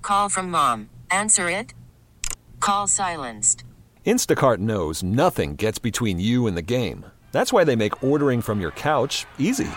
call from mom. Answer it. Call silenced. Instacart knows nothing gets between you and the game. That's why they make ordering from your couch easy.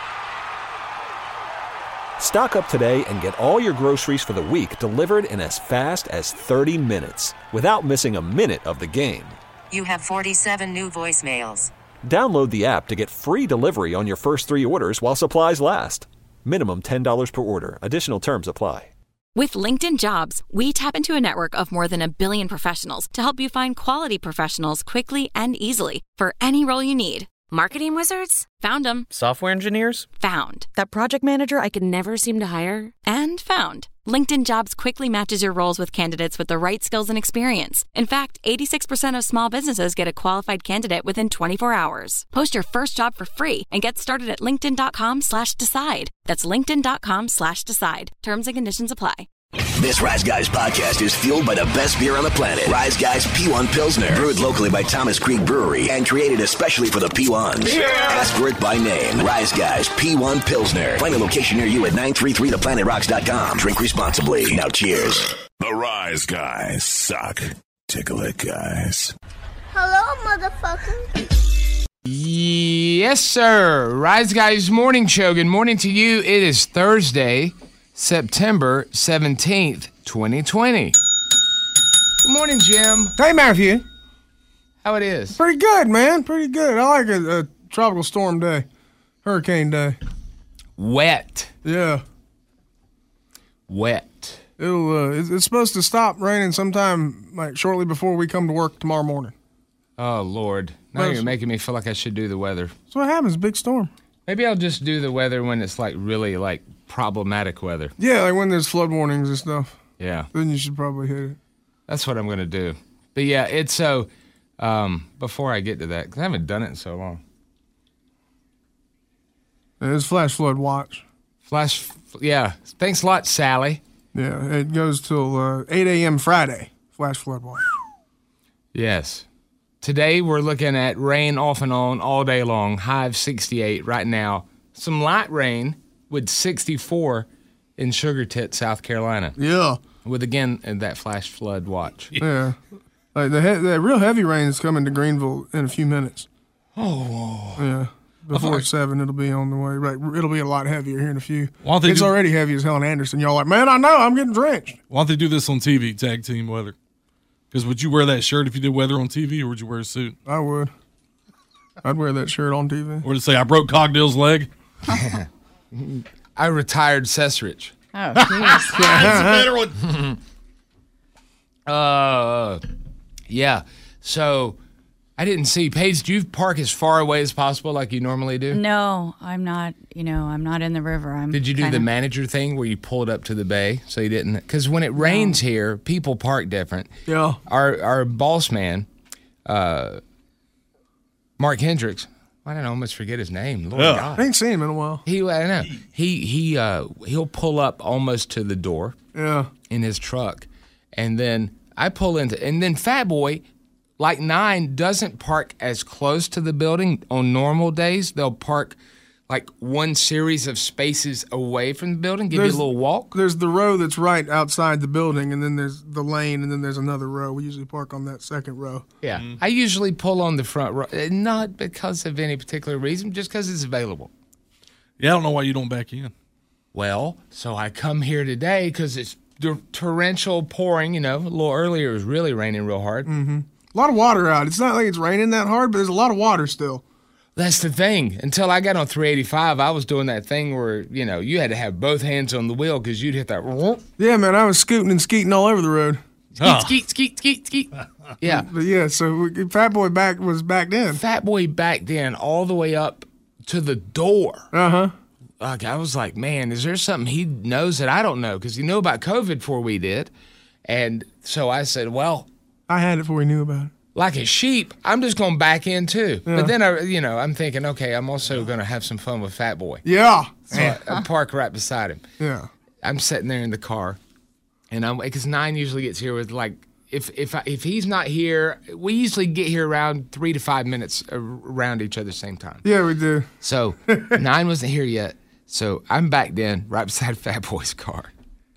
Stock up today and get all your groceries for the week delivered in as fast as 30 minutes without missing a minute of the game. You have 47 new voicemails. Download the app to get free delivery on your first 3 orders while supplies last. Minimum $10 per order. Additional terms apply. With LinkedIn Jobs, we tap into a network of more than 1 billion professionals to help you find quality professionals quickly and easily for any role you need. Marketing wizards? Found them. Software engineers? Found. That project manager I could never seem to hire? And found. LinkedIn Jobs quickly matches your roles with candidates with the right skills and experience. In fact, 86% of small businesses get a qualified candidate within 24 hours. Post your first job for free and get started at linkedin.com/decide. That's linkedin.com/decide. Terms and conditions apply. This Rise Guys podcast is fueled by the best beer on the planet. Rise Guys P1 Pilsner. Brewed locally by Thomas Creek Brewery and created especially for the P1s. Yeah. Ask for it by name. Rise Guys P1 Pilsner. Find a location near you at 933theplanetRocks.com. Drink responsibly. Now cheers. The Rise Guys suck. Tickle it, guys. Hello, motherfucker. Yes, sir. Rise Guys Morning Show. Good morning to you. It is Thursday, September 17th, 2020. Good morning, Jim. Hey, Matthew. How it is? Pretty good, man. Pretty good. I like a tropical storm day. Hurricane day. Wet. Yeah. Wet. It's supposed to stop raining sometime like shortly before we come to work tomorrow morning. Oh, Lord. Now you're making me feel like I should do the weather. That's what happens, big storm. Maybe I'll just do the weather when it's like really like problematic weather. Yeah, like when there's flood warnings and stuff. Yeah. Then you should probably hit it. That's what I'm going to do. But yeah, it's so, before I get to that, because I haven't done it in so long. It's flash flood watch. Yeah. Thanks a lot, Sally. Yeah, it goes till 8 a.m. Friday, flash flood watch. Yes. Today we're looking at rain off and on all day long, high of 68 right now. Some light rain with 64 in Sugar Tit, South Carolina. Yeah. With, again, that flash flood watch. Yeah. Like the real heavy rain is coming to Greenville in a few minutes. Oh. Yeah. Before 7, it'll be on the way. Right, it'll be a lot heavier here in a few. It's already heavy as hell in Anderson. Y'all like, man, I know, I'm getting drenched. Why don't they do this on TV, tag team weather? Because would you wear that shirt if you did weather on TV, or would you wear a suit? I would. I'd wear that shirt on TV. Or to say, I broke Cogdale's leg? I retired Cessrich. Oh, jeez. That's a better one. Yeah. So I didn't see. Paige, do you park as far away as possible like you normally do? No, I'm not. I'm not in the river. Did you do the manager thing where you pulled up to the bay so you didn't? Because when it rains here, people park different. Yeah. Our boss man, Mark Hendricks. I don't know. I almost forget his name. Lord God. I ain't seen him in a while. I know. He'll pull up almost to the door. Yeah. In his truck, and then I pull into, and then Fat Boy, like 9, doesn't park as close to the building on normal days. They'll park like one series of spaces away from the building, give you a little walk. There's the row that's right outside the building, and then there's the lane, and then there's another row. We usually park on that second row. Yeah. Mm-hmm. I usually pull on the front row, not because of any particular reason, just because it's available. Yeah, I don't know why you don't back in. Well, so I come here today because it's torrential pouring, a little earlier it was really raining real hard. Mm-hmm. A lot of water out. It's not like it's raining that hard, but there's a lot of water still. That's the thing. Until I got on 385, I was doing that thing where, you had to have both hands on the wheel because you'd hit that. Yeah, man, I was scooting and skeeting all over the road. Skeet. Yeah. But yeah, so Fat Boy was backed in. Fat Boy backed in all the way up to the door. Uh-huh. Like, I was like, man, is there something he knows that I don't know? Because he knew about COVID before we did. And so I said, well. I had it before we knew about it. Like a sheep, I'm just going back in too. Yeah. But then, I'm thinking, okay, I'm also going to have some fun with Fat Boy. Yeah. So I park right beside him. Yeah. I'm sitting there in the car. And because 9 usually gets here with like, if he's not here, we usually get here around 3 to 5 minutes around each other same time. Yeah, we do. So 9 wasn't here yet. So I'm backed in right beside Fat Boy's car.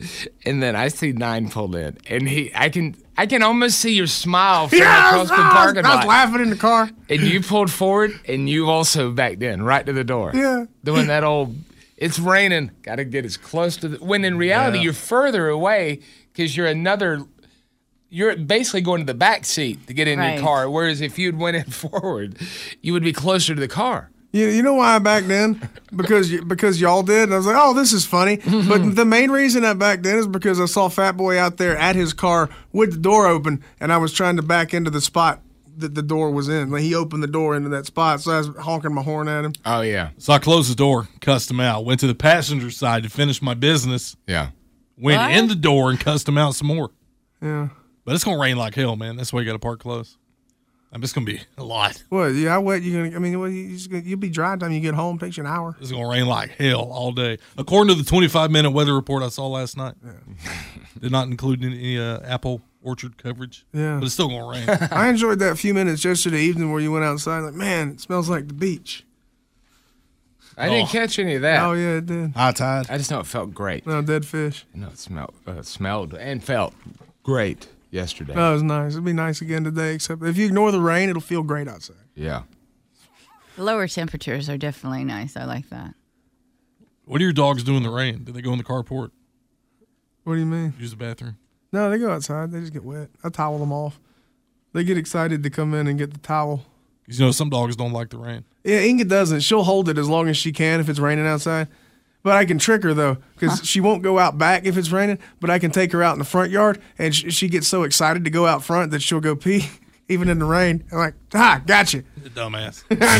And then I see 9 pull in, and I can almost see your smile from across the parking lot. I was laughing in the car. And you pulled forward, and you also backed in right to the door. Yeah. Doing that old, it's raining, got to get as close to when in reality you're further away because you're basically going to the back seat to get in your car, whereas if you'd went in forward, you would be closer to the car. You know why I backed in? Because y'all did. And I was like, oh, this is funny. But the main reason I backed in is because I saw Fat Boy out there at his car with the door open, and I was trying to back into the spot that the door was in. Like, he opened the door into that spot, so I was honking my horn at him. Oh, yeah. So I closed the door, cussed him out, went to the passenger side to finish my business. Yeah. Went in the door and cussed him out some more. Yeah. But it's going to rain like hell, man. That's why you got to park close. I mean, it's going to be a lot. What? Yeah, how wet you gonna? I mean, you'll be dry time you get home. Takes you an hour. It's going to rain like hell all day, according to the 25-minute weather report I saw last night. Yeah. Did not include any apple orchard coverage. Yeah, but it's still going to rain. I enjoyed that few minutes yesterday evening where you went outside. Like, man, it smells like the beach. I didn't catch any of that. Oh yeah, it did. High tide. I just know it felt great. No, dead fish. No, it smelled and felt great yesterday. No, it was nice. It'll be nice again today, except if you ignore the rain, it'll feel great outside. Yeah. The lower temperatures are definitely nice. I like that. What do your dogs do in the rain? Do they go in the carport? What do you mean? Use the bathroom? No, they go outside. They just get wet. I towel them off. They get excited to come in and get the towel. Because, you know, some dogs don't like the rain. Yeah, Inga doesn't. She'll hold it as long as she can if it's raining outside. But I can trick her, though, because she won't go out back if it's raining, but I can take her out in the front yard, and she gets so excited to go out front that she'll go pee, even in the rain. I'm like, gotcha. Dumbass.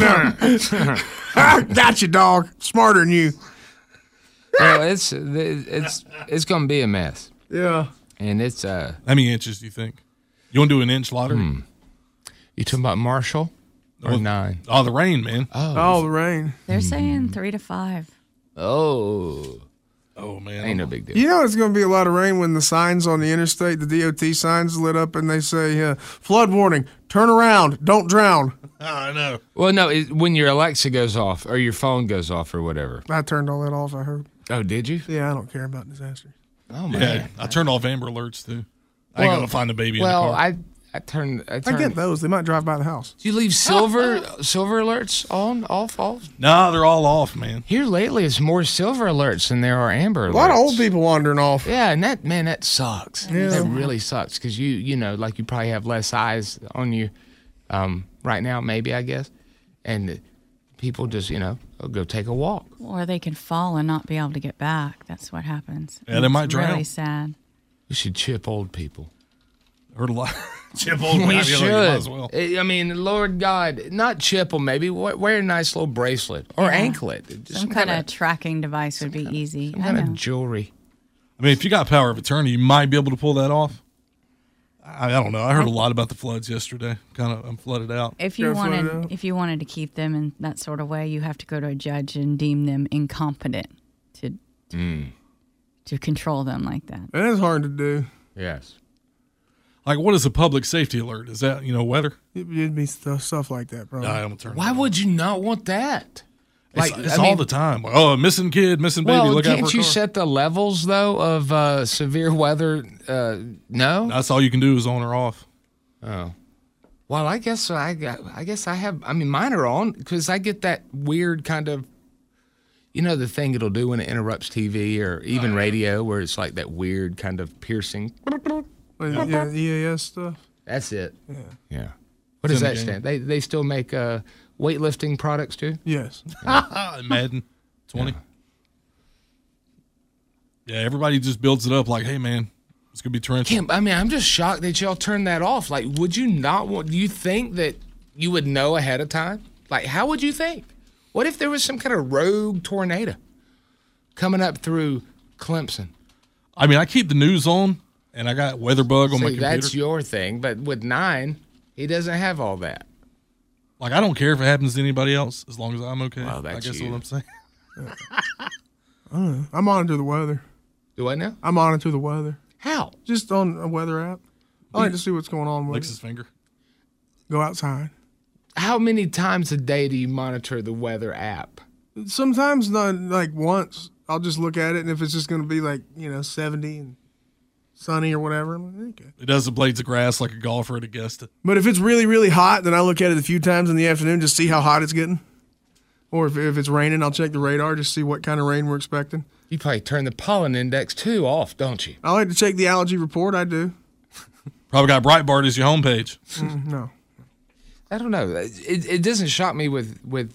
I know. Gotcha, dog. Smarter than you. Well, it's going to be a mess. Yeah. And it's... How many inches do you think? You want to do an inch lottery? You talking about Marshall or 9? Oh, the rain, man. Oh, the rain. They're saying 3 to 5. Oh, man. Ain't no big deal. You know it's going to be a lot of rain when the signs on the interstate, the DOT signs lit up, and they say, flood warning, turn around, don't drown. I know. Well, no, when your Alexa goes off or your phone goes off or whatever. I turned all that off, I heard. Oh, did you? Yeah, I don't care about disasters. Oh, man. Yeah, I turned off Amber Alerts, too. I ain't going to find a baby in the car. I get those. They might drive by the house. Do you leave silver alerts on, off? No, they're all off, man. Here lately, it's more silver alerts than there are amber alerts. A lot of old people wandering off. Yeah, and that sucks. Yeah. That really sucks because you know, like you probably have less eyes on you right now, maybe, I guess. And people just, go take a walk. Or they can fall and not be able to get back. That's what happens. Yeah, they might drown. It's really sad. We should chip old people. Heard a lot. Chip old people. We should. As well. I mean, Lord God, not chip them. Maybe wear a nice little bracelet or anklet. Just some kind of tracking device would be easy. Some kind of jewelry. I mean, if you got power of attorney, you might be able to pull that off. I don't know. I heard a lot about the floods yesterday. I'm flooded out. If you wanted to keep them in that sort of way, you have to go to a judge and deem them incompetent to control them like that. It is hard to do. Yes. Like, what is a public safety alert? Is that, weather? It'd be stuff like that, probably. Why would you not want that? It's all the time. Like, a missing kid, missing baby, look out for a car. Can't you set the levels, though, of severe weather? No? That's all you can do is on or off. Oh. Well, I guess I have, mine are on because I get that weird kind of, the thing it'll do when it interrupts TV or even radio where it's like that weird kind of piercing. Yeah, EAS stuff. That's it. Yeah. What does that stand? They still make weightlifting products too? Yes. Madden 20. Yeah, everybody just builds it up like, hey man, it's gonna be torrential. I'm just shocked that y'all turned that off. Like, would you not want? Do you think that you would know ahead of time? Like, how would you think? What if there was some kind of rogue tornado coming up through Clemson? I keep the news on. And I got WeatherBug on my computer. That's your thing. But with 9, he doesn't have all that. Like, I don't care if it happens to anybody else as long as I'm okay. Well, that's I guess you. what I'm saying. I monitor the weather. Do what now? I monitor the weather. How? Just on a weather app. I like to see what's going on with Licks his finger. Go outside. How many times a day do you monitor the weather app? Sometimes not like once. I'll just look at it, and if it's just going to be like 70 and sunny or whatever, I'm like, okay. It does the blades of grass like a golfer at Augusta. But if it's really, really hot, then I look at it a few times in the afternoon just see how hot it's getting. Or if it's raining, I'll check the radar just see what kind of rain we're expecting. You probably turn the pollen index too off, don't you? I like to check the allergy report. I do. Probably got Breitbart as your homepage. No. I don't know. It doesn't shock me with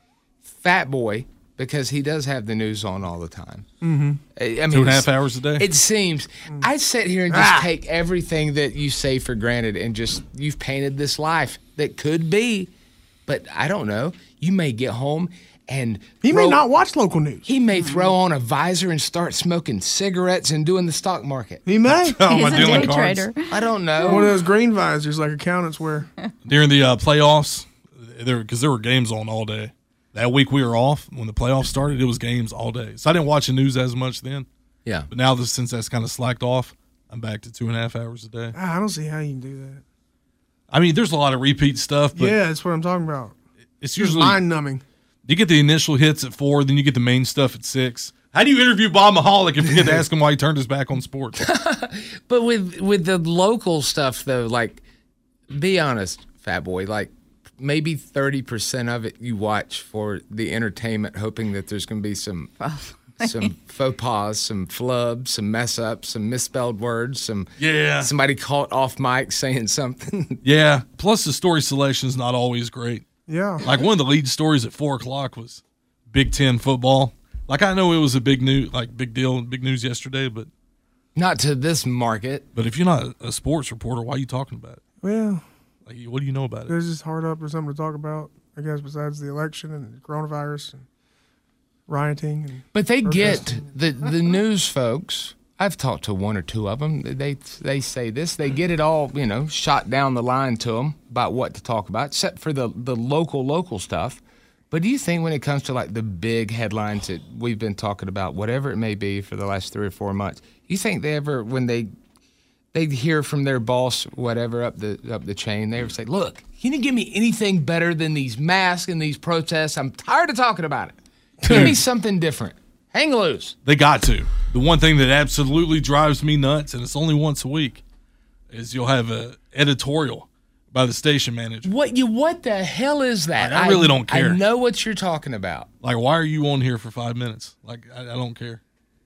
Fat Boy because he does have the news on all the time. Mm-hmm. I mean, 2.5 hours a day. It seems. I sit here and just take everything that you say for granted and just you've painted this life that could be, but I don't know. You may get home and he may not watch local news. He may throw on a visor and start smoking cigarettes and doing the stock market. He may. He's a day trader. I don't know. One of those green visors like accountants wear. During the playoffs, because there were games on all day. That week we were off. When the playoffs started, it was games all day. So I didn't watch the news as much then. Yeah. But now, since that's kind of slacked off, I'm back to 2.5 hours a day. I don't see how you can do that. I mean, there's a lot of repeat stuff. But yeah, that's what I'm talking about. It's usually mind-numbing. You get the initial hits at 4, then you get the main stuff at 6. How do you interview Bob Mahalik if you get to ask him why he turned his back on sports? But with the local stuff, though, like, be honest, Fat Boy, like, maybe 30% of it you watch for the entertainment, hoping that there's going to be some faux pas, some flubs, some mess ups, some misspelled words, somebody caught off mic saying something. Yeah. Plus, the story selection is not always great. Yeah. Like one of the lead stories at 4 o'clock was Big Ten football. Like I know it was a big deal, big news yesterday, but not to this market. But if you're not a sports reporter, why are you talking about it? Well, like, what do you know about it? It's just hard up or something to talk about, I guess, besides the election and coronavirus and rioting. But they get the news folks. I've talked to one or two of them. They say this. They get it all, shot down the line to them about what to talk about, except for the local stuff. But do you think when it comes to like the big headlines that we've been talking about, whatever it may be for the last 3 or 4 months, you think they ever, when they hear from their boss, whatever up the chain, they ever say, "Look, can you give me anything better than these masks and these protests? I'm tired of talking about it. Give me something different. Hang loose." They got to. The one thing that absolutely drives me nuts, and it's only once a week, is you'll have an editorial by the station manager. What the hell is that? Like, I really don't care. I know what you're talking about. Like, why are you on here for 5 minutes? Like, I don't care.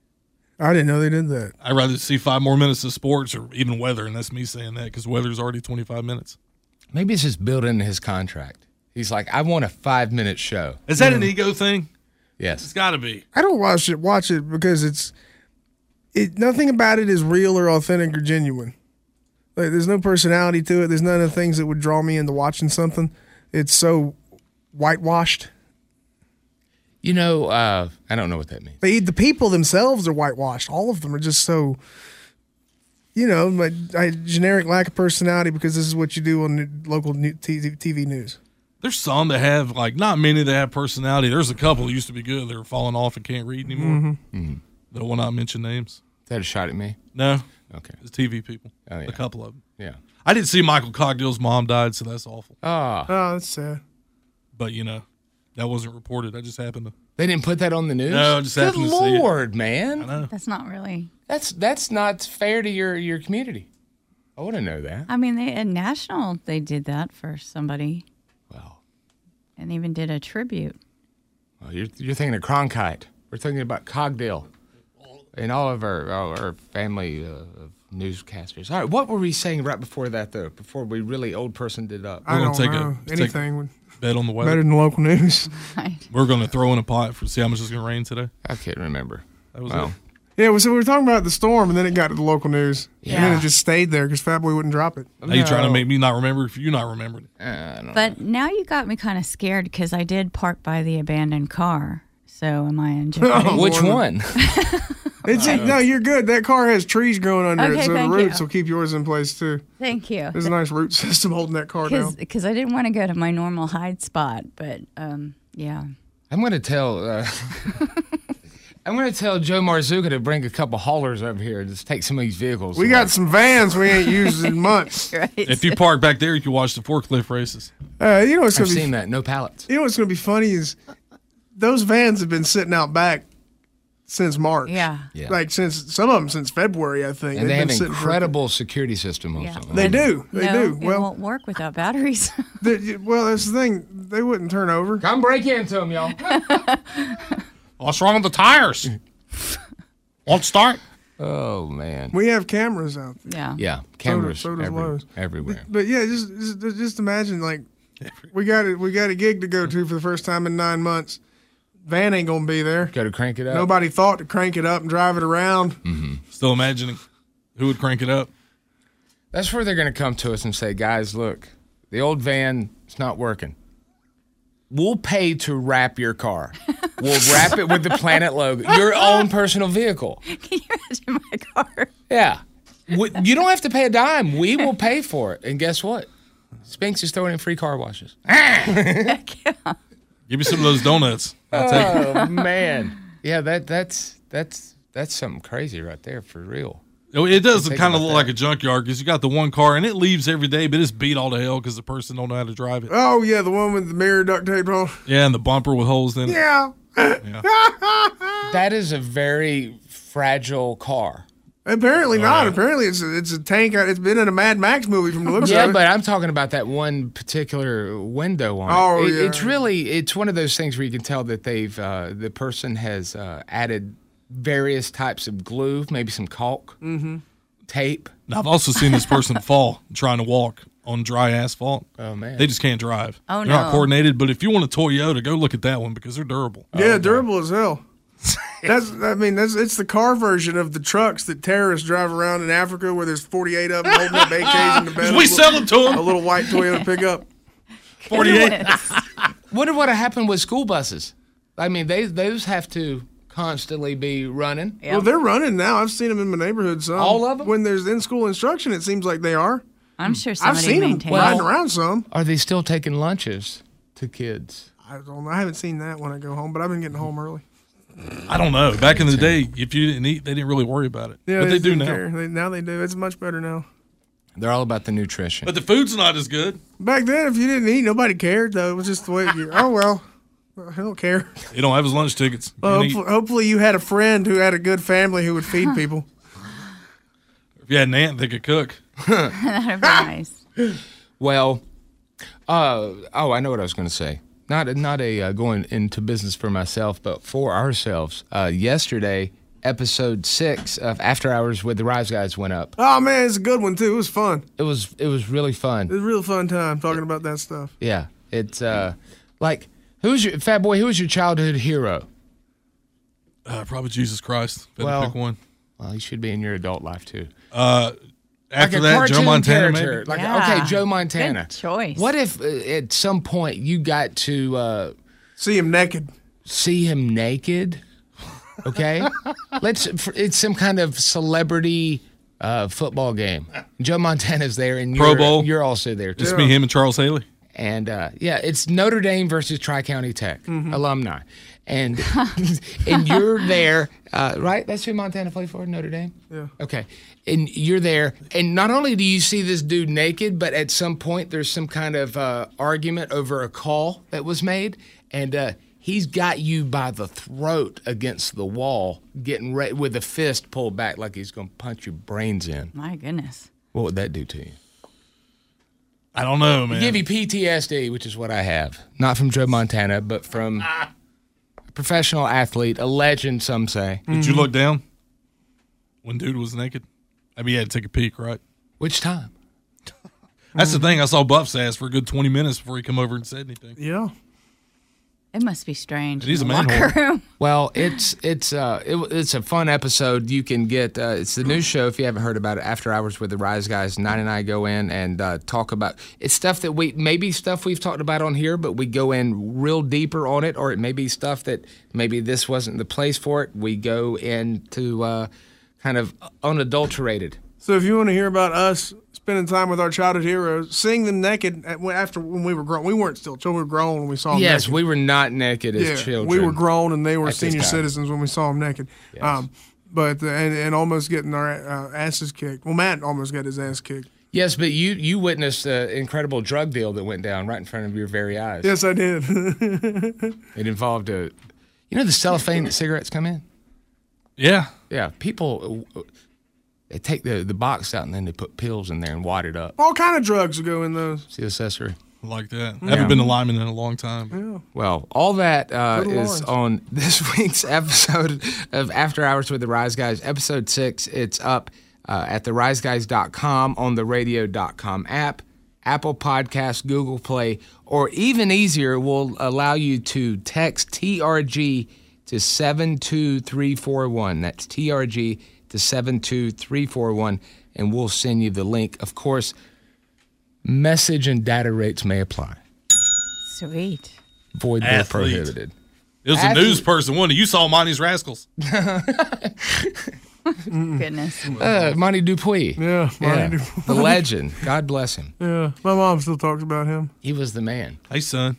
I didn't know they did that. I'd rather see 5 more minutes of sports or even weather, and that's me saying that because weather's already 25 minutes. Maybe it's just built into his contract. He's like, I want a 5-minute show. Is that an ego thing? Yes. It's got to be. I don't watch it because nothing about it is real or authentic or genuine. Like, there's no personality to it. There's none of the things that would draw me into watching something. It's so whitewashed. I don't know what that means. The people themselves are whitewashed. All of them are just so, like generic lack of personality because this is what you do on local TV news. There's some that have, not many that have personality. There's a couple that used to be good. They're falling off and can't read anymore. Mm-hmm. That will not mention names. Is that a shot at me? No. Okay. It's TV people. Oh, yeah. A couple of them. Yeah. I didn't see Michael Cogdill's mom died, so that's awful. Oh, that's sad. But, that wasn't reported. I just happened to. They didn't put that on the news? No, I just happened to see it. Good Lord, man. I know. That's not really. That's not fair to your community. I want to know that. I mean, at National, they did that for somebody. Well. And even did a tribute. Well, you're thinking of Cronkite. We're thinking about Cogdill and all of our family of newscasters. All right, what were we saying right before that, though? Before we really old person did up? I don't know. Anything would bet on the weather. Better than local news. Right. We're going to throw in a pot for see how much it's going to rain today. I can't remember. That was it. Yeah, so we were talking about the storm, and then it got to the local news. Yeah. And then it just stayed there because Fat Boy wouldn't drop it. Are you trying to make me not remember if you not remembered it? But now you got me kind of scared because I did park by the abandoned car. So am I in jeopardy? Which one? No, you're good. That car has trees growing under Okay, it, so the thank roots you. will keep yours in place, too. Thank you. There's a nice root system holding that car down. Because I didn't want to go to my normal hide spot, but yeah. I'm going to tell Joe Marzuka to bring a couple haulers over here and just take some of these vehicles. We got some vans we ain't used in months. Right. If you park back there, you can watch the forklift races. What's I've gonna seen that. No pallets. You know what's going to be funny is those vans have been sitting out back since March. Yeah. Like since some of them since February, I think. And they They've have been sitting for- incredible security system on Yeah. something. They do. They No, do. it Well, won't work without batteries. well, that's the thing. They wouldn't turn over. Come break into them, y'all. What's wrong with the tires? Won't start. Oh, man. We have cameras out there. Yeah. Yeah, cameras so does Lowe's. everywhere. But yeah, just imagine like we got a gig to go to for the first time in 9 months. Van ain't gonna be there. Got to crank it up. Nobody thought to crank it up and drive it around. Still imagining who would crank it up. That's where they're going to come to us and say, guys, look, the old van is not working. We'll pay to wrap your car. We'll wrap it with the Planet logo. Your own personal vehicle. Can you imagine my car? Yeah. You don't have to pay a dime. We will pay for it. And guess what? Spinks is throwing in free car washes. Give me some of those donuts. I'll take it. Oh, man. Yeah, that's something crazy right there for real. It does Think kind of about look that. like a junkyard because you got the one car and it leaves every day, but it's beat all to hell because the person don't know how to drive it. Oh yeah, the one with the mirror duct tape on. Yeah, and the bumper with holes in it. Yeah. That is a very fragile car. Apparently not. yeah. Apparently it's a tank. It's been in a Mad Max movie from the looks Yeah, of it. but I'm talking about that one particular window on Oh, it. yeah. It's one of those things where you can tell that the person has added various types of glue, maybe some caulk, tape. Now, I've also seen this person fall trying to walk on dry asphalt. Oh, man. They just can't drive. Oh, They're not no. coordinated, but if you want a Toyota, go look at that one because they're durable. Yeah, durable as hell. It's the car version of the trucks that terrorists drive around in Africa where there's 48 of them holding up AKs in the bed. We sell them to A them. little white Toyota pickup. 48. Wonder what happened with school buses. I mean, those have to constantly be running. Yeah. Well, they're running now. I've seen them in my neighborhood. Some. All of them? When there's in-school instruction, it seems like they are. I'm sure I've somebody seen them maintains. riding around some. Are they still taking lunches to kids? I don't know. I haven't seen that when I go home, but I've been getting home early. I don't know. Back in the day, if you didn't eat, they didn't really worry about it. Yeah, But they do didn't now. care. Now they do. It's much better now. They're all about the nutrition. But the food's not as good. Back then, if you didn't eat, nobody cared, though. It was just the way you, oh, well, I don't care. He don't have his lunch tickets. Well, Can't eat. hopefully you had a friend who had a good family who would feed people. If you had an aunt that could cook. That'd be nice. Well, I know what I was going to say. Not a going into business for myself, but for ourselves. Yesterday, episode 6 of After Hours with the Rise Guys went up. Oh, man, it's a good one, too. It was fun. It was really fun. It was a real fun time talking about that stuff. Yeah, it's like who was your childhood hero? Probably Jesus Christ. If I had to pick one. Well, he should be in your adult life too. After like a that, Joe cartoon Montana, character. maybe. Like, Yeah. okay, Joe Montana. Good choice. What if at some point you got to See him naked. see him naked? Okay, it's some kind of celebrity football game. Joe Montana's there, and Pro Bowl. You're also there too. Just me, him, and Charles Haley. And it's Notre Dame versus Tri-County Tech alumni, and and you're there, right? That's who Montana played for, Notre Dame. Yeah. Okay, and you're there, and not only do you see this dude naked, but at some point there's some kind of argument over a call that was made, and he's got you by the throat against the wall, getting ready with a fist pulled back like he's going to punch your brains in. My goodness. What would that do to you? I don't know, man. Give you PTSD, which is what I have. Not from Joe Montana, but from a professional athlete, a legend, some say. Did you look down when dude was naked? I mean, you had to take a peek, right? Which time? That's the thing. I saw Buff's ass for a good 20 minutes before he come over and said anything. Yeah. It must be strange. He's in a the man locker whore. room. Well, it's a fun episode. You can get it's the news show if you haven't heard about it. After Hours with the Rise Guys. 9 and I go in and talk about it's stuff that we've talked about on here, but we go in real deeper on it, or it may be stuff that maybe this wasn't the place for it. We go into kind of unadulterated. So if you want to hear about us spending time with our childhood heroes, seeing them naked after when we were grown. We weren't still children. We were grown when we saw them Yes, naked. we were not naked as children. We were grown and they were At this senior time. citizens when we saw them naked. Yes. But and almost getting our asses kicked. Well, Matt almost got his ass kicked. Yes, but you witnessed an incredible drug deal that went down right in front of your very eyes. Yes, I did. It involved the cellophane that cigarettes come in? Yeah. Yeah, people, they take the box out and then they put pills in there and wad it up. All kind of drugs go in those. See the accessory? Like that. I haven't been a lineman in a long time. Yeah. Well, all that is lines. on this week's episode of After Hours with the Rise Guys, episode 6. It's up at theriseguys.com, on the radio.com app, Apple Podcasts, Google Play, or even easier, we'll allow you to text TRG to 72341. That's TRG to 72341, and we'll send you the link. Of course, message and data rates may apply. Sweet. Void where prohibited. It was a news person, wasn't it? You saw Monty's Rascals. Goodness. Monty Dupuis. Yeah, Monty Dupuis. The legend. God bless him. Yeah, my mom still talks about him. He was the man. Hey, son.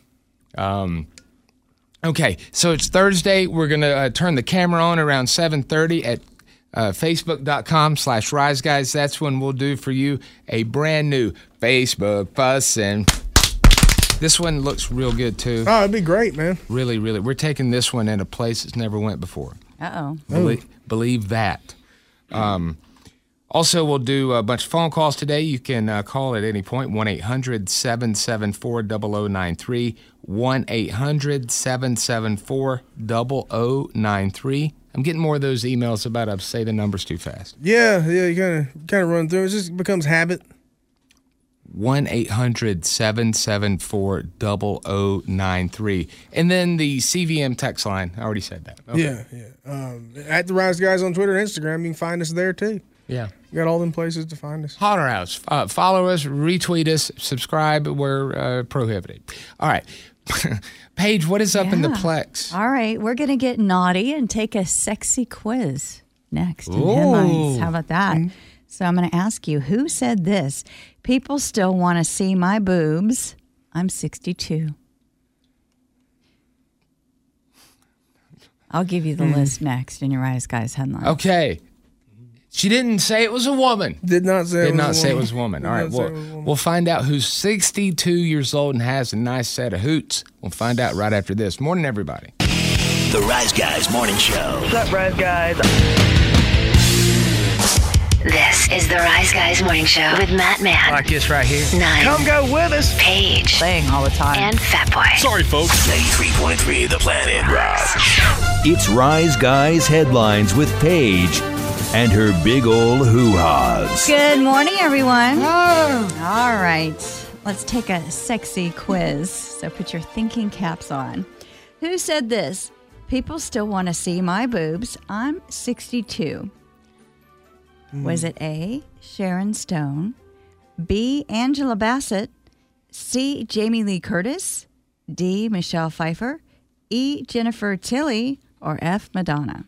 Okay, so it's Thursday. We're going to turn the camera on around 7:30 at facebook.com/riseguys. That's when we'll do for you a brand new Facebook Fussin'. This one looks real good, too. Oh, it'd be great, man. Really, really. We're taking this one in a place it's never went before. Uh-oh. Believe that. Also, we'll do a bunch of phone calls today. You can call at any point, 1-800-774-0093, 1-800-774-0093. I'm getting more of those emails about I say the numbers too fast. Yeah, you kind of run through. It just becomes habit. 1-800-774-0093. And then the CVM text line. I already said that. Okay. Yeah. At the Rise Guys on Twitter and Instagram, you can find us there too. Yeah. You got all them places to find us. Holler House. Follow us, retweet us, subscribe. We're prohibited. All right. Paige, what is up in the Plex? All right. We're going to get naughty and take a sexy quiz next in headlines. How about that? Mm-hmm. So I'm going to ask you, who said this? People still want to see my boobs. I'm 62. I'll give you the list next in your Rise Guys headline. Okay. She didn't say it was a woman. Did not say it was a woman. All right, we'll find out who's 62 years old and has a nice set of hoots. We'll find out right after this. Morning, everybody. The Rise Guys Morning Show. What's up, Rise Guys? This is the Rise Guys Morning Show with Matt Mann. Like this right here. 9. Come go with us. Paige. Playing all the time. And Fat Boy. Sorry, folks. 93.3 The Planet Rock. It's Rise Guys Headlines with Paige and her big ol' hoo-haws. Good morning, everyone. All right. Let's take a sexy quiz. So put your thinking caps on. Who said this? People still want to see my boobs. I'm 62. Was it A, Sharon Stone, B, Angela Bassett, C, Jamie Lee Curtis, D, Michelle Pfeiffer, E, Jennifer Tilly, or F, Madonna?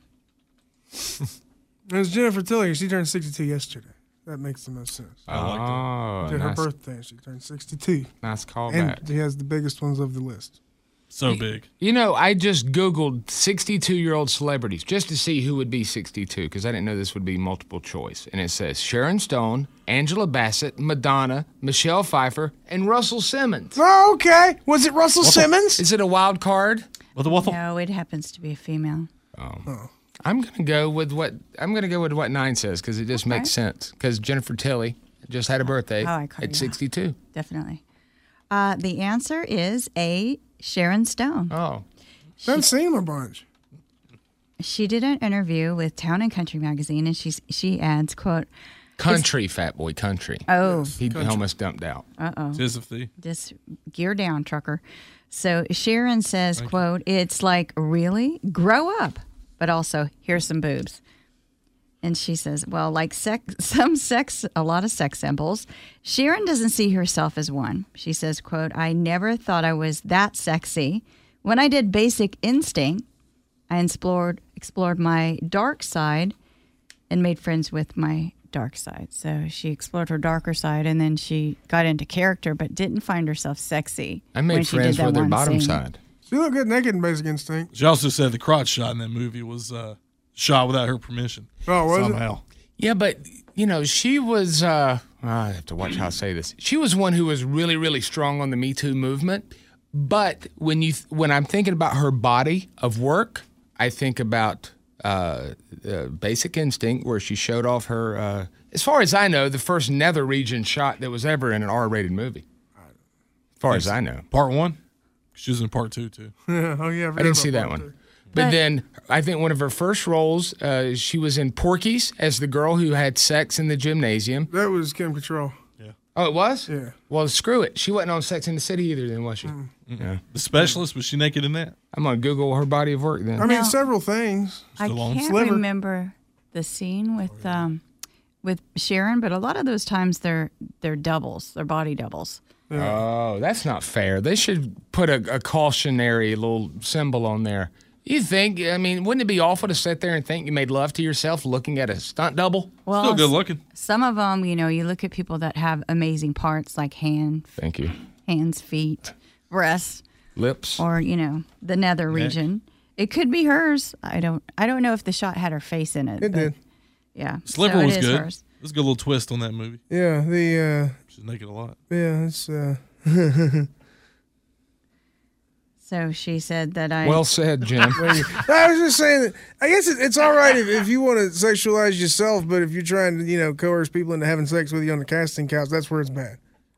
It was Jennifer Tilly. She turned 62 yesterday. That makes the most sense. I like that. Did her birthday. She turned 62. Nice callback. And she has the biggest ones of the list. So big. You know, I just Googled 62-year-old celebrities just to see who would be 62 because I didn't know this would be multiple choice. And it says Sharon Stone, Angela Bassett, Madonna, Michelle Pfeiffer, and Russell Simmons. Oh, okay. Was it Russell Simmons? Is it a wild card? No, it happens to be a female. Oh. I'm gonna go with what 9 says because it just makes sense. Because Jennifer Tilly just had a birthday at 62. Definitely. The answer is A, Sharon Stone. Oh. I've seen him a bunch. She did an interview with Town and Country magazine, and she adds, quote, Country, Fat Boy, country. Oh. He almost dumped out. Uh-oh. Just gear down, trucker. So Sharon says, quote, it's like, really? Grow up. But also, here's some boobs. And she says, well, like a lot of sex symbols, Sharon doesn't see herself as one. She says, quote, I never thought I was that sexy. When I did Basic Instinct, I explored my dark side and made friends with my dark side. So she explored her darker side, and then she got into character, but didn't find herself sexy. I made friends with her bottom side. She looked good naked in Basic Instinct. She also said the crotch shot in that movie was shot without her permission. Oh, was somehow. Yeah, but, you know, she was, I have to watch how I say this. She was one who was really, really strong on the Me Too movement. But when I'm thinking about her body of work, I think about Basic Instinct, where she showed off her, as far as I know, the first nether region shot that was ever in an R-rated movie. As far as I know. Part 1? She was in part 2, too. Oh, yeah. I didn't see that one. But then I think one of her first roles, she was in Porky's as the girl who had sex in the gymnasium. That was Kim Cattrall. Yeah. Oh, it was? Yeah. Well, screw it. She wasn't on Sex in the City either, then, was she? Yeah. The Specialist, was she naked in that? I'm going to Google her body of work then. I mean, several things. I can't remember the scene with Sharon, but a lot of those times they're doubles. They're body doubles. Oh, that's not fair. They should put a cautionary little symbol on there. You think, I mean, wouldn't it be awful to sit there and think you made love to yourself looking at a stunt double? Well, still good looking. Some of them, you look at people that have amazing parts like Thank you. hands, feet, breasts, lips, or the nether region. It could be hers. I don't know if the shot had her face in it. It did. Yeah, Sliver so was it is good. hers. There's a good little twist on that movie. Yeah, She's naked a lot. Yeah, it's. So she said that I. Well said, Jim. I was just saying that I guess it's all right if you want to sexualize yourself, but if you're trying to coerce people into having sex with you on the casting couch, that's where it's bad.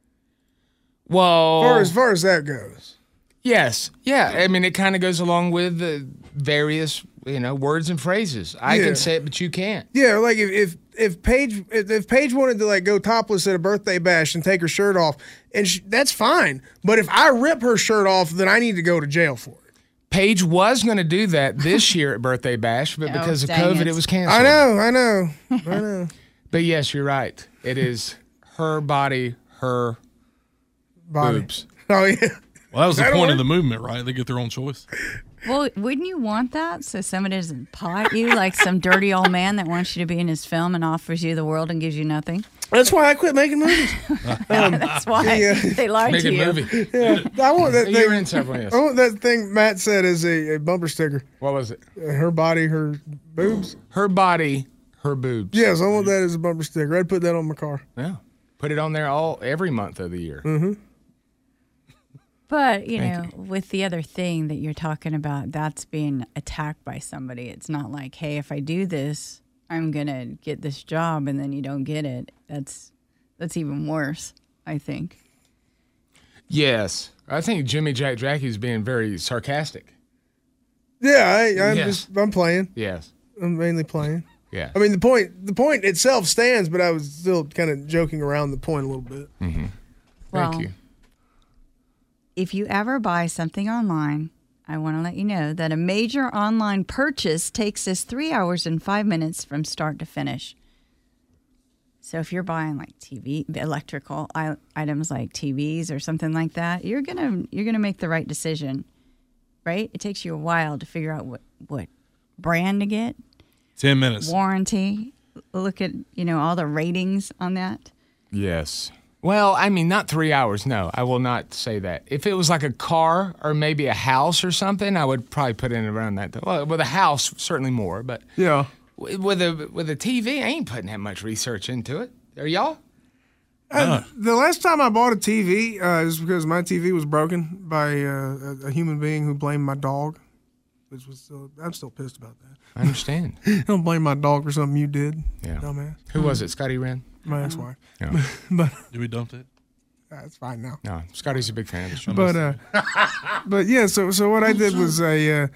Well, As far as that goes. Yes. Yeah. I mean, it kind of goes along with the various, words and phrases. I can say it, but you can't. Yeah, like if Paige wanted to go topless at a birthday bash and take her shirt off, and that's fine. But if I rip her shirt off, then I need to go to jail for it. Paige was going to do that this year at Birthday Bash, but because of COVID, it was canceled. I know. But yes, you're right. It is her body, her boobs. Oh, yeah. Well, that was the point of the movement, right? They get their own choice. Well, wouldn't you want that so somebody doesn't pot you like some dirty old man that wants you to be in his film and offers you the world and gives you nothing? That's why I quit making movies. That's why they lied to you. Movie. Yeah, I want that thing. You were in several, yes. I want that thing Matt said is a bumper sticker. What was it? Her body, her boobs. Her body, her boobs. Yes, I want that as a bumper sticker. I'd put that on my car. Yeah. Put it on there every month of the year. Mm-hmm. But, with the other thing that you're talking about, that's being attacked by somebody. It's not like, hey, if I do this, I'm going to get this job, and then you don't get it. That's even worse, I think. Yes. I think Jimmy Jackie's being very sarcastic. Yeah, I'm playing. Yes. I'm mainly playing. Yeah. I mean, the point itself stands, but I was still kind of joking around the point a little bit. Mm-hmm. Thank you. If you ever buy something online, I want to let you know that a major online purchase takes us 3 hours and 5 minutes from start to finish. So if you're buying like TV, electrical items like TVs or something like that, you're gonna make the right decision, right? It takes you a while to figure out what brand to get. 10 minutes. Warranty. Look at all the ratings on that. Yes. Well, I mean, not 3 hours. No, I will not say that. If it was like a car or maybe a house or something, I would probably put in around that. Well, with a house, certainly more. But yeah, with a TV, I ain't putting that much research into it. Are y'all? The last time I bought a TV is because my TV was broken by a human being who blamed my dog. Which was I'm still pissed about that. I understand. Don't blame my dog for something you did. Yeah. Dumbass. Who was it? Scotty Wren? My ex-wife. Yeah. But did we dump it? It's fine now. No, Scotty's a big fan of the show. But yeah, so what I did was I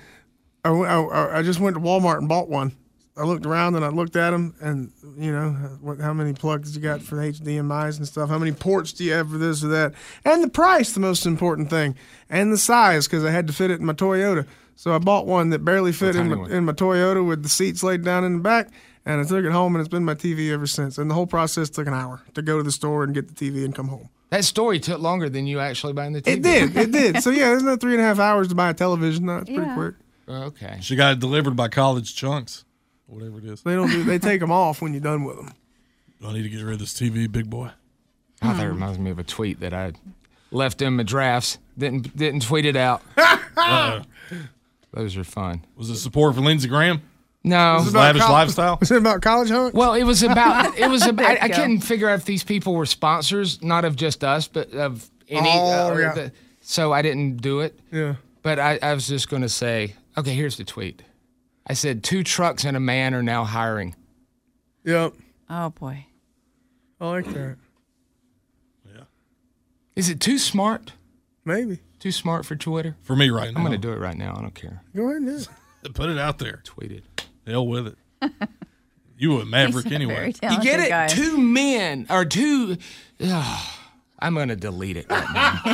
just went to Walmart and bought one. I looked around and I looked at them, and how many plugs you got for the HDMI's and stuff. How many ports do you have for this or that? And the price, the most important thing, and the size, because I had to fit it in my Toyota. So I bought one that barely fit in my Toyota with the seats laid down in the back, and I took it home, and it's been my TV ever since. And the whole process took an hour to go to the store and get the TV and come home. That story took longer than you actually buying the TV. It did. So yeah, there's no 3.5 hours to buy a television. No, it's pretty quick. Okay. She got it delivered by College Chunks, whatever it is. They take them off when you're done with them. I need to get rid of this TV, big boy. Oh, that reminds me of a tweet that I left in my drafts. Didn't tweet it out. Those are fun. Was it support for Lindsey Graham? No. Was it lavish lifestyle? Was it about college hunks? Well, it was about. I couldn't figure out if these people were sponsors, not of just us, but of any. So I didn't do it. Yeah. But I was just going to say, okay, here's the tweet. I said 2 trucks and a man are now hiring. Yep. Oh, boy. I like that. Is it too smart? Maybe. Too smart for Twitter? For me right now. I'm going to do it right now. I don't care. Go ahead and do it. Put it out there. Tweet it. Hell with it. You a maverick anyway. You get it? Guy. 2 men or 2. I'm going to delete it right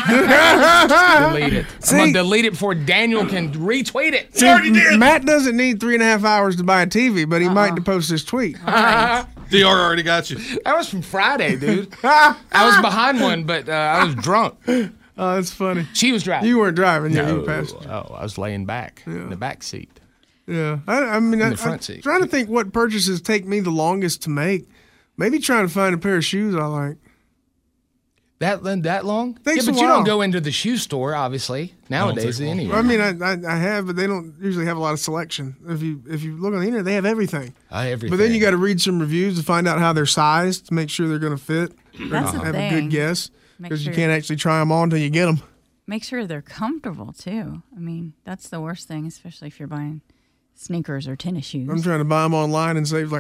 now. Delete it. I'm going to delete it before Daniel can retweet it. See, already did. Matt doesn't need 3.5 hours to buy a TV, but he might to post his tweet. DR already got you. That was from Friday, dude. I was behind one, but I was drunk. Oh, that's funny. She was driving. You weren't driving. No. Yeah, you passed. Oh, I was laying back in the back seat. Yeah. I mean, in the front seat. I'm trying to think what purchases take me the longest to make. Maybe trying to find a pair of shoes I like. That long? Takes yeah, but a you while. don't go into the shoe store, obviously, nowadays anyway. I mean, I have, but they don't usually have a lot of selection. If you look on the internet, they have everything. Everything. But then you got to read some reviews to find out how they're sized to make sure they're going to fit. That's the have thing. a good guess Make because sure- you can't actually try them on until you get them. Make sure they're comfortable, too. I mean, that's the worst thing, especially if you're buying sneakers or tennis shoes. I'm trying to buy them online and save like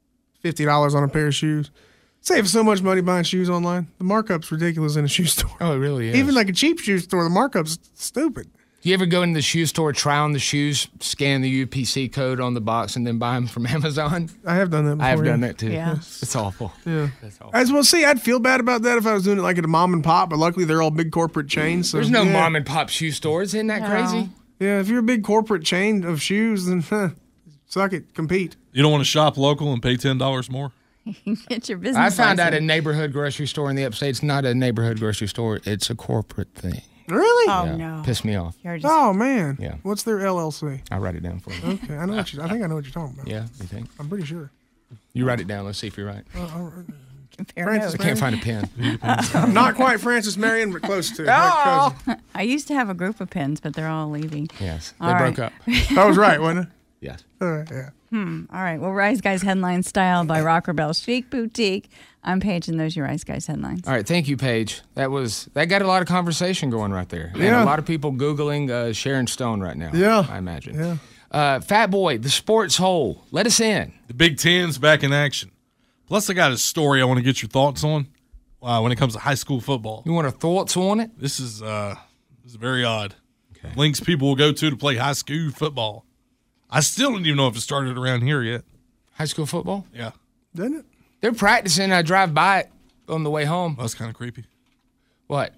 $50 on a pair of shoes. Save so much money buying shoes online. The markup's ridiculous in a shoe store. Oh, it really is. Even like a cheap shoe store, the markup's stupid. You ever go into the shoe store, try on the shoes, scan the UPC code on the box, and then buy them from Amazon? I have done that before. I have yeah. done that too. Yeah. It's awful. Yeah. It's awful. As well, see, I'd feel bad about that if I was doing it like at a mom and pop, but luckily they're all big corporate chains. So, There's no yeah. mom and pop shoe stores. Isn't that crazy? Yeah, if you're a big corporate chain of shoes, then suck it, compete. You don't want to shop local and pay $10 more? Get your business I found out a license. neighborhood grocery store in the upstate. It's not a neighborhood grocery store. It's a corporate thing. Really? Oh, Yeah. no. Pissed me off. You're just- Oh man. Yeah. What's their LLC? I'll write it down for you. Okay, I know what you. I think I know what you're talking about. Yeah, you think? I'm pretty sure. You write it down. Let's see if you're right. Compare Francis I can't find a pen. Not quite Francis Marion, but close to. Oh! I used to have a group of pens, but they're all leaving. Yes. They All broke right. up. I was right, wasn't it? Yes. Yeah. All right. Well, Rise Guys headline style by Rocker Bell Chic Boutique. I'm Paige, and those are your Rise Guys headlines. All right. Thank you, Paige. That got a lot of conversation going right there. And Yeah. a lot of people Googling Sharon Stone right now. Yeah. I imagine. Yeah. Fat Boy, the sports hole. Let us in. The Big Ten's back in action. Plus, I got a story I want to get your thoughts on when it comes to high school football. You want our thoughts on it? This is very odd. Okay. Links people will go to play high school football. I still don't even know if it started around here yet. High school football? Yeah. Didn't it? They're practicing. I drive by it on the way home. That's kind of creepy. What?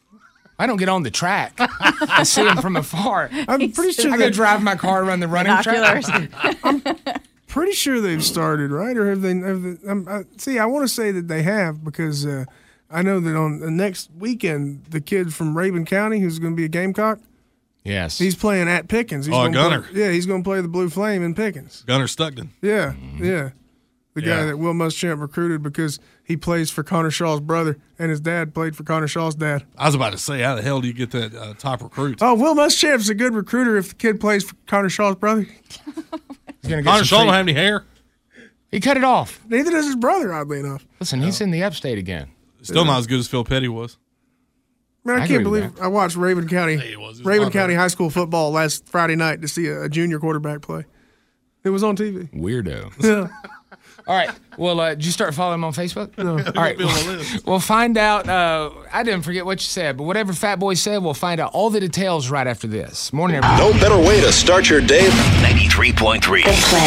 I don't get on the track. I see them from afar. I'm pretty sure I go drive my car around the running track. Pretty sure they've started, right? Or have they? See, I want to say that they have because I know that on the next weekend, the kid from Rabun County who's going to be a Gamecock, Yes. he's playing at Pickens. He's gonna Gunner. He's going to play the Blue Flame in Pickens. Gunner Stuckton. Yeah, yeah. The guy Yeah. that Will Muschamp recruited because he plays for Connor Shaw's brother, and his dad played for Connor Shaw's dad. I was about to say, how the hell do you get that top recruit? Oh, Will Muschamp's a good recruiter if the kid plays for Connor Shaw's brother. Connor Shaw don't have any hair. He cut it off. Neither does his brother, oddly enough. Listen, he's in the upstate again. Still not as good as Phil Petty was. Man, I I can't agree with believe I watched Rabun County It was a Rabun lot County better. high school football last Friday night to see a junior quarterback play. It was on TV. Weirdo. Yeah. All right. Well, did you start following him on Facebook? No. All right. We'll find out. I didn't forget what you said, but whatever Fat Boy said, we'll find out all the details right after this. Morning, everybody. No better way to start your day. 93.3.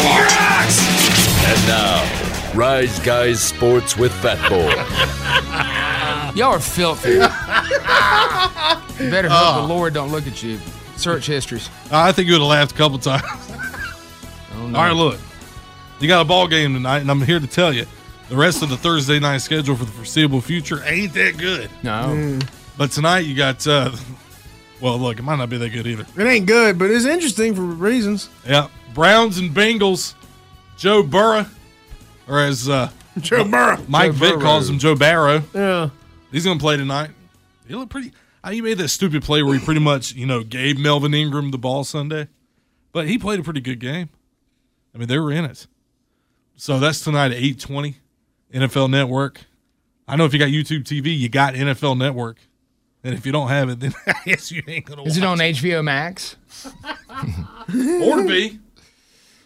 And now, Rise Guys Sports with Fat Boy. Y'all are filthy. You better hope the Lord don't look at you. Search histories. I think you would have laughed a couple times. Oh, no. All right, look. You got a ball game tonight, and I'm here to tell you the rest of the Thursday night schedule for the foreseeable future ain't that good. No. But tonight you got, well, look, it might not be that good either. It ain't good, but it's interesting for reasons. Yeah. Browns and Bengals. Joe Burrow, or as Joe Burrow. Mike Joe Vick Burrow. calls him, Joe Barrow. Yeah. He's going to play tonight. He looked pretty. He made that stupid play where he pretty much, gave Melvin Ingram the ball Sunday. But he played a pretty good game. I mean, they were in it. So that's tonight at 8:20, NFL Network. I know if you got YouTube TV, you got NFL Network. And if you don't have it, then I guess you ain't going to watch Is it on HBO Max? Or to be.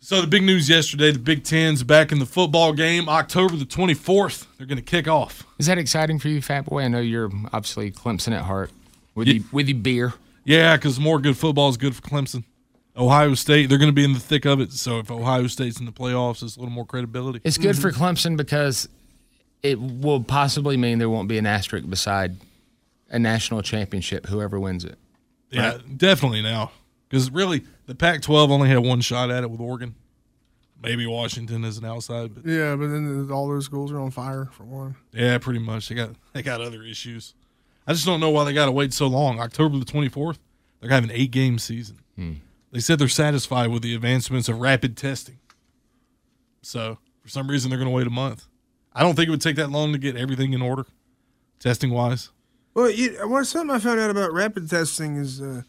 So the big news yesterday, the Big Ten's back in the football game. October the 24th, they're going to kick off. Is that exciting for you, Fat Boy? I know you're obviously Clemson at heart. With your beer. Yeah, because more good football is good for Clemson. Ohio State, they're going to be in the thick of it. So if Ohio State's in the playoffs, it's a little more credibility. It's good for Clemson because it will possibly mean there won't be an asterisk beside a national championship, whoever wins it. Yeah, definitely now. Because really, the Pac-12 only had one shot at it with Oregon. Maybe Washington as an outside. But yeah, but then all those schools are on fire for one. Yeah, pretty much. They got other issues. I just don't know why they got to wait so long. October the 24th, they're having an 8-game season. They said they're satisfied with the advancements of rapid testing. So for some reason, they're going to wait a month. I don't think it would take that long to get everything in order, testing-wise. Well, something I found out about rapid testing is the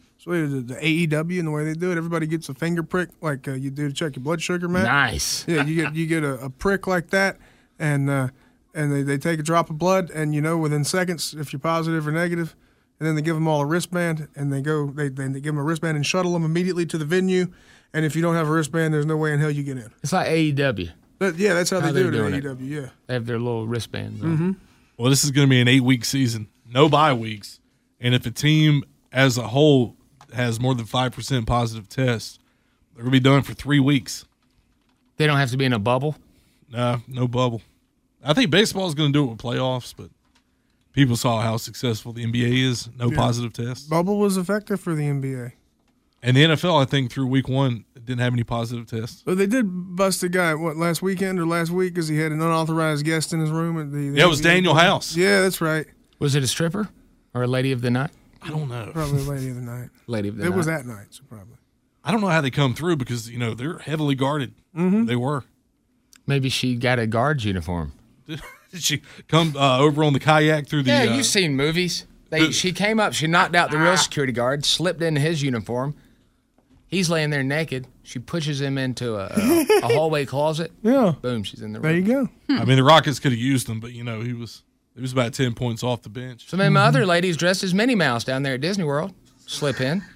AEW and the way they do it. Everybody gets a finger prick like you do to check your blood sugar, Matt. Nice. Yeah, you get a prick like that, and they take a drop of blood, and within seconds if you're positive or negative, and then they give them all a wristband, and they give them a wristband and shuttle them immediately to the venue. And if you don't have a wristband, there's no way in hell you get in. It's like AEW. Yeah, that's how they do it at AEW. Yeah, they have their little wristbands. Well, this is going to be an 8-week season, no bye weeks, and if a team as a whole has more than 5% positive tests, they're going to be done for 3 weeks. They don't have to be in a bubble? No bubble. I think baseball is going to do it with playoffs, but people saw how successful the NBA is. No positive tests. Bubble was effective for the NBA. And the NFL, I think, through week 1, didn't have any positive tests. But they did bust a guy, last weekend or last week, because he had an unauthorized guest in his room. It was Daniel House. Yeah, that's right. Was it a stripper or a lady of the night? I don't know. Probably lady of the night. Lady of the night. It was that night, so probably. I don't know how they come through because, they're heavily guarded. They were. Maybe she got a guard's uniform. Did she come over on the kayak through the... Yeah, you've seen movies. She came up, she knocked out the real security guard, slipped into his uniform. He's laying there naked. She pushes him into a hallway closet. Yeah. Boom, she's in the room. There you go. I mean, the Rockets could have used him, but, he was about 10 points off the bench. Some of my other ladies dressed as Minnie Mouse down there at Disney World. Slip in.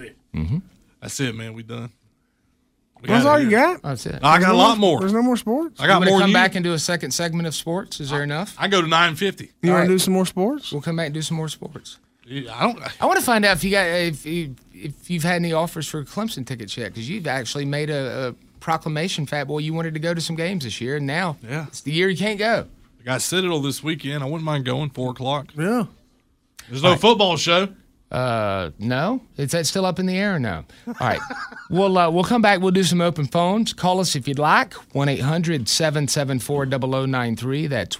That's it, man. We done. That's all you got? That's it. I got a lot more. There's no more sports? I got more. Come back and do a second segment of sports? Is there enough? I go to 9:50. You want to do some more sports? We'll come back and do some more sports. I want to find out if you've had any offers for Clemson tickets yet, because you've actually made a proclamation, Fat Boy. You wanted to go to some games this year, and now it's the year you can't go. I got Citadel this weekend. I wouldn't mind going 4:00. Yeah. There's no football show. No? Is that still up in the air or no? All right. We'll come back. We'll do some open phones. Call us if you'd like. 1-800-774-0093. That's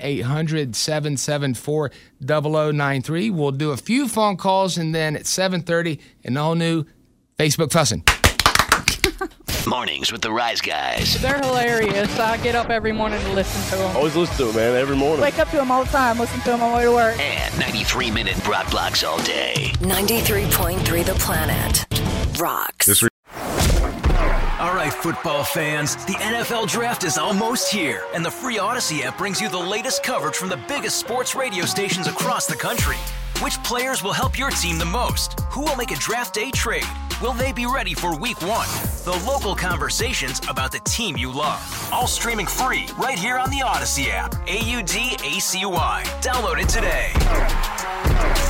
1-800-774-0093. We'll do a few phone calls, and then at 7:30, an all-new Facebook Fussin'. Mornings with the Rise Guys. They're hilarious. I get up every morning to listen to them. Always listen to them, man, every morning. Wake up to them all the time, listen to them on my way to work. And 93-minute Brock blocks all day. 93.3 The Planet rocks. All right, football fans, the NFL Draft is almost here, and the free Odyssey app brings you the latest coverage from the biggest sports radio stations across the country. Which players will help your team the most? Who will make a draft day trade? Will they be ready for week 1? The local conversations about the team you love. All streaming free right here on the Odyssey app. AUDACY. Download it today.